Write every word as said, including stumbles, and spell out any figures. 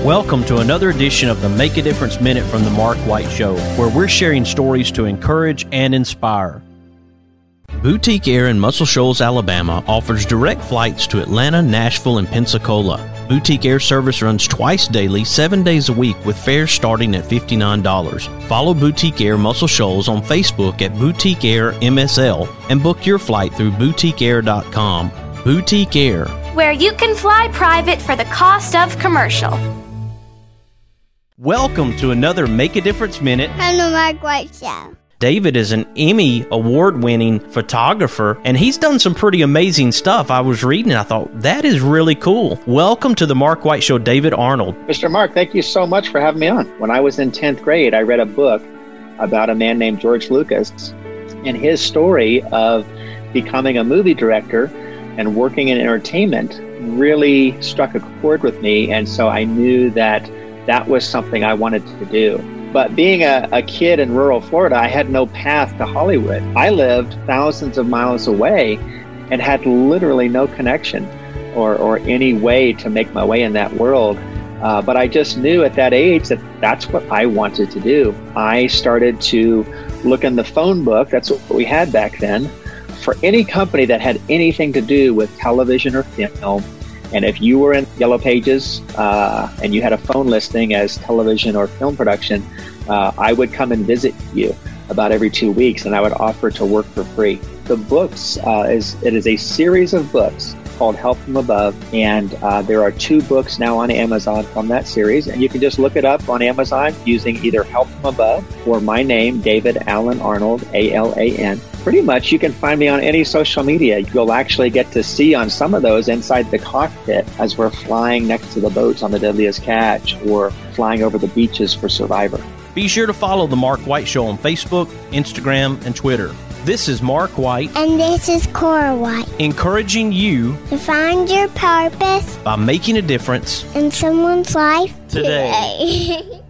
Welcome to another edition of the Make a Difference Minute from the Mark White Show, where we're sharing stories to encourage and inspire. Boutique Air in Muscle Shoals, Alabama offers direct flights to Atlanta, Nashville, and Pensacola. Boutique Air service runs twice daily, seven days a week, with fares starting at fifty-nine dollars. Follow Boutique Air Muscle Shoals on Facebook at Boutique Air M S L and book your flight through boutique air dot com. Boutique Air, where you can fly private for the cost of commercial. Welcome to another Make a Difference Minute on the Mark White Show. David is an Emmy award-winning photographer, and he's done some pretty amazing stuff. I was reading and I thought, that is really cool. Welcome to the Mark White Show, David Arnold. Mister Mark, thank you so much for having me on. When I was in tenth grade, I read a book about a man named George Lucas and his story of becoming a movie director and working in entertainment really struck a chord with me, and so I knew that that was something I wanted to do. But being a, a kid in rural Florida, I had no path to Hollywood. I lived thousands of miles away and had literally no connection or, or any way to make my way in that world. Uh, but I just knew at that age that that's what I wanted to do. I started to look in the phone book, that's what we had back then, for any company that had anything to do with television or film. And if you were in Yellow Pages uh, and you had a phone listing as television or film production, uh, I would come and visit you about every two weeks, and I would offer to work for free. The books, uh, is it is a series of books called Help From Above, and uh, there are two books now on Amazon from that series, and you can just look it up on Amazon using either Help From Above or my name, David Alan Arnold, A L A N. Pretty much you can find me on any social media. You'll actually get to see on some of those inside the cockpit as we're flying next to the boats on the Deadliest Catch or flying over the beaches for Survivor. Be sure to follow The Mark White Show on Facebook, Instagram, and Twitter. This is Mark White. And this is Cora White. Encouraging you to find your purpose by making a difference in someone's life today. today.